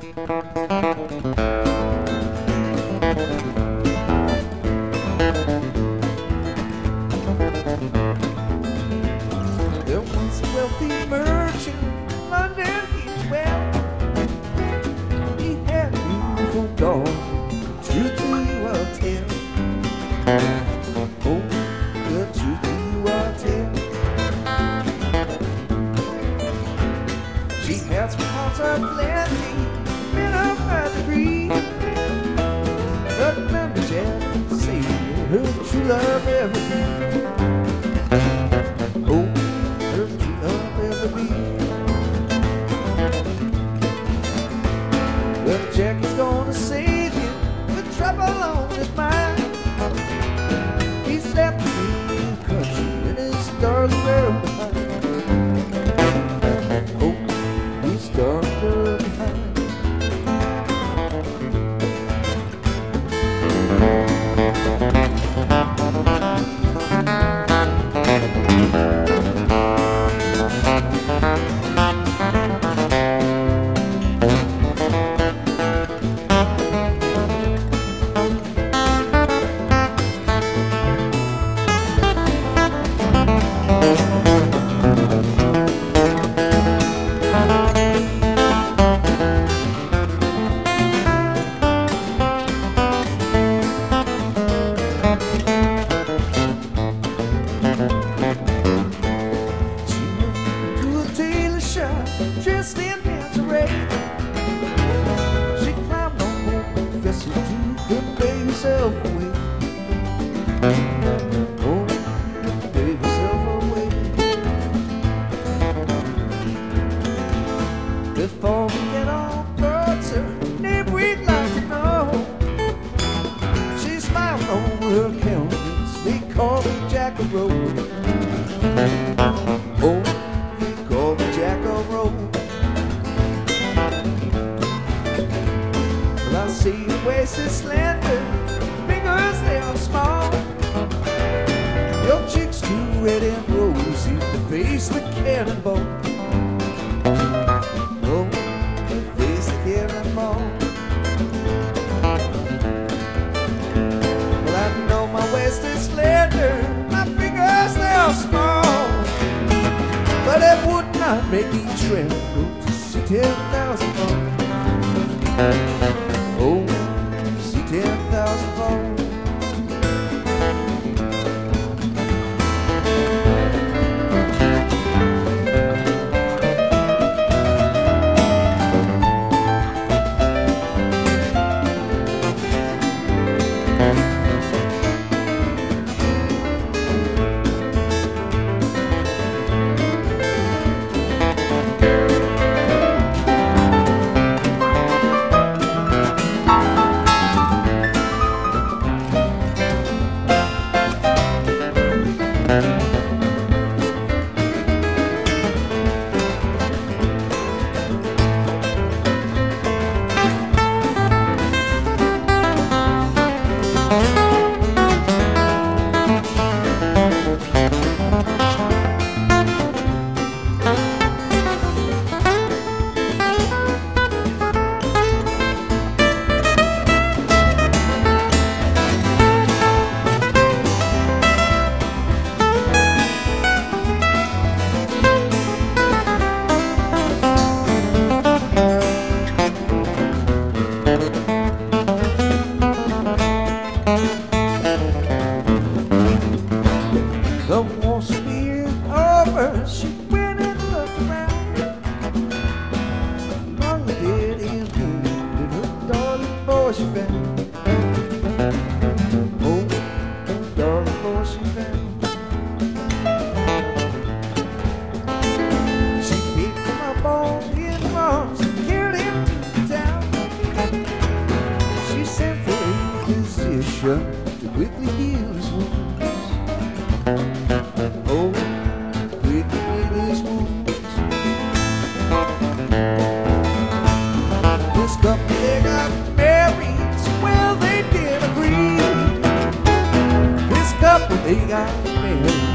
There was a wealthy merchant in London, he went. He had a beautiful daughter, truth to you I'll tell. Oh, the truth to you I'll tell. She has hearts of plenty, men of high degree. But remember, Jack, say her true love ever be. Oh, her true love ever be. Well, Jack is gonna save you with trouble on his mind. He's left me in the country and his darling girl behind. Oh, his darling girl behind. Dressed in lingerie, she climbed on board the vessel to convey herself away. Oh, convey herself away. Before we get on board, sir, name we'd like to know. She smiled over her countenance, they called me Jack of Rose. Oh, they called me Jack of Rose. I see your waist is slender, fingers they are small. Your cheeks too red and rosy to face the cannonball. Oh, to face the cannonball. Well, I know my waist is slender, my fingers they are small, but it would not make me tremble to see 10,000 more. Oh, see 10,000 falls. The war speared over, she went and looked around. Among the dead and wounded, her darling boy she found. Oh, her darling boy she found. She picked him up on his arms and carried him to town. She sent for a physician to quickly heal his wounds. Oh, quickly heal his wounds. This couple, they got married, so well they did agree. This couple, they got married.